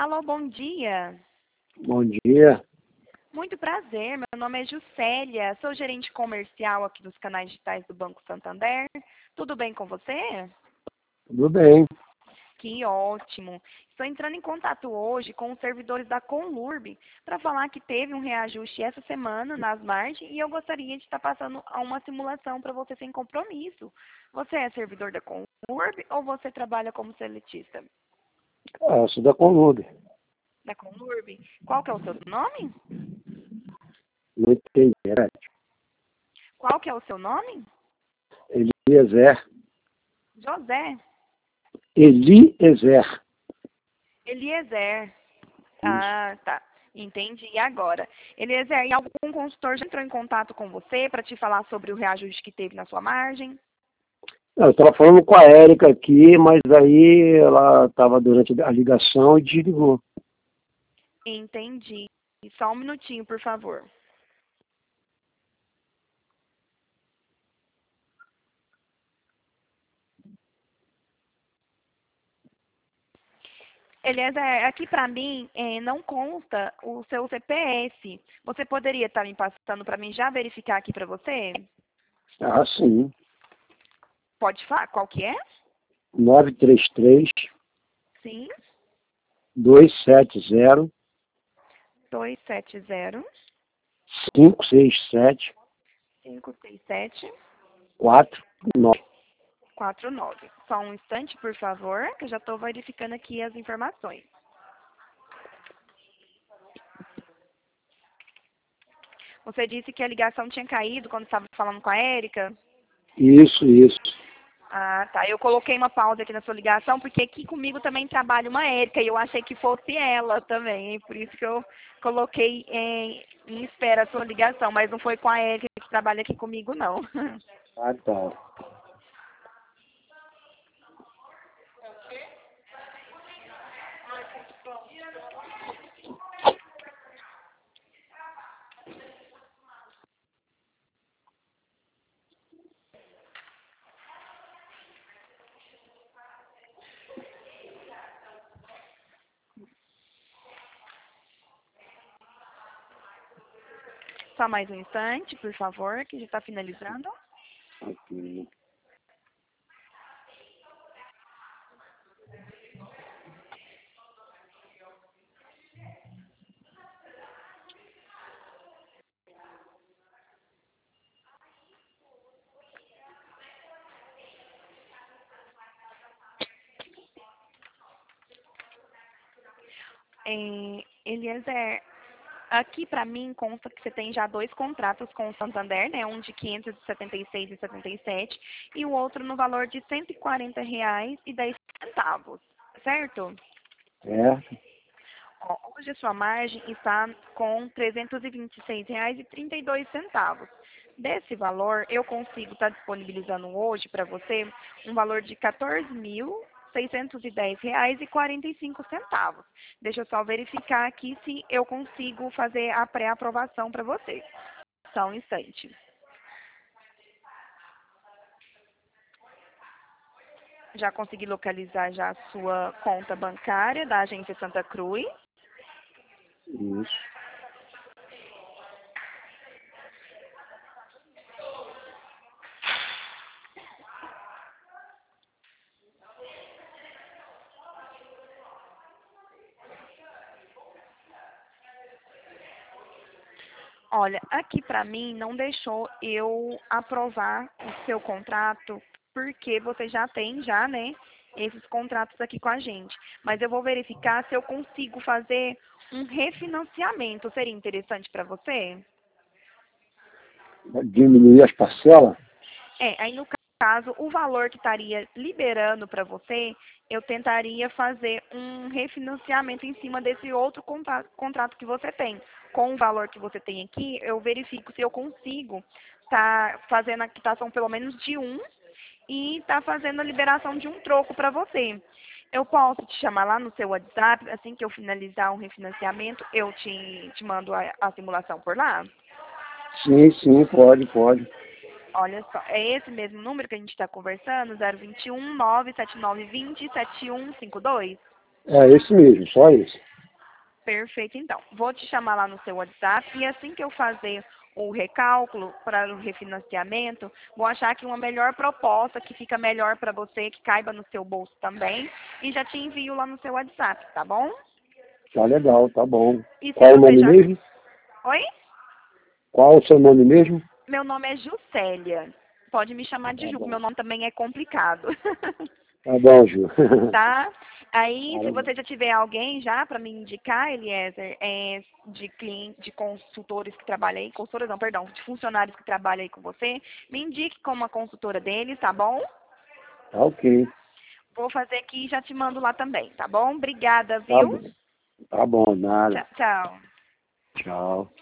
Alô, bom dia. Bom dia. Muito prazer, meu nome é Juscelia, sou gerente comercial aqui dos canais digitais do Banco Santander. Tudo bem com você? Tudo bem. Que ótimo. Estou entrando em contato hoje com os servidores da Conlurb para falar que teve um reajuste essa semana nas margens e eu gostaria de estar passando a uma simulação para você sem compromisso. Você é servidor da Conlurb ou você trabalha como seletista? Eu sou da Conlube. Da Conlurb? Qual que é o seu nome? Não entendi, né? Qual que é o seu nome? Eliezer. José. Eliezer. Eliezer. Isso. Ah, tá. Entendi. E agora? Eliezer, e algum consultor já entrou em contato com você para te falar sobre o reajuste que teve na sua margem? Eu estava falando com a Érica aqui, mas aí ela estava durante a ligação e desligou. Entendi. Só um minutinho, por favor. Eliezer, aqui para mim não consta o seu CPF. Você poderia estar me passando para mim já verificar aqui para você? Ah, sim. Pode falar? Qual que é? 933 Sim. 270 270 567 567 49. 49. Só um instante, por favor, que eu já estou verificando aqui as informações. Você disse que a ligação tinha caído quando estava falando com a Érica? Isso, isso. Ah, tá. Eu coloquei uma pausa aqui na sua ligação, porque aqui comigo também trabalha uma Érica e eu achei que fosse ela também. Por isso que eu coloquei em espera a sua ligação, mas não foi com a Érica que trabalha aqui comigo, não. Ah, tá. Só mais um instante, por favor, que já está finalizando. Aqui. Eliezer, aqui para mim consta que você tem já dois contratos com o Santander, né? Um de 576,77 e o outro no valor de R$ 140,10, certo? Certo. Ó, hoje a sua margem está com R$ 326,32. Desse valor, eu consigo estar disponibilizando hoje para você um valor de R$ 14.610,45. Deixa eu só verificar aqui se eu consigo fazer a pré-aprovação para você. Só um instante. Já consegui localizar já a sua conta bancária da Agência Santa Cruz. Isso. Olha, aqui para mim não deixou eu aprovar o seu contrato, porque você já tem né, esses contratos aqui com a gente. Mas eu vou verificar se eu consigo fazer um refinanciamento. Seria interessante para você? Diminuir as parcelas? Aí no caso, o valor que estaria liberando para você, eu tentaria fazer um refinanciamento em cima desse outro contrato que você tem. Com o valor que você tem aqui, eu verifico se eu consigo estar fazendo a quitação pelo menos de um e estar fazendo a liberação de um troco para você. Eu posso te chamar lá no seu WhatsApp, assim que eu finalizar um refinanciamento, eu te mando a simulação por lá? Sim, sim, pode, pode. Olha só, é esse mesmo número que a gente está conversando, 021 97920 7152? É esse mesmo, só esse. Perfeito, então. Vou te chamar lá no seu WhatsApp e assim que eu fazer o recálculo para o refinanciamento, vou achar aqui uma melhor proposta que fica melhor para você, que caiba no seu bolso também, e já te envio lá no seu WhatsApp, tá bom? Tá legal, tá bom. E se Qual o você nome já... mesmo? Oi? Qual o seu nome mesmo? Meu nome é Juscelia. Pode me chamar de Tá Ju, que bom. meu nome também é complicado. Tá bom, Ju. Tá? Aí, se Maravilha. você já tiver alguém já para me indicar, Eliezer, de cliente, de consultores que trabalham aí, consultores não, perdão, de funcionários que trabalham aí com você, me indique como a consultora deles, tá bom? Tá ok. Vou fazer aqui e já te mando lá também, tá bom? Obrigada, Tá viu? bom. Tá bom, Tchau, nada. tchau. Tchau.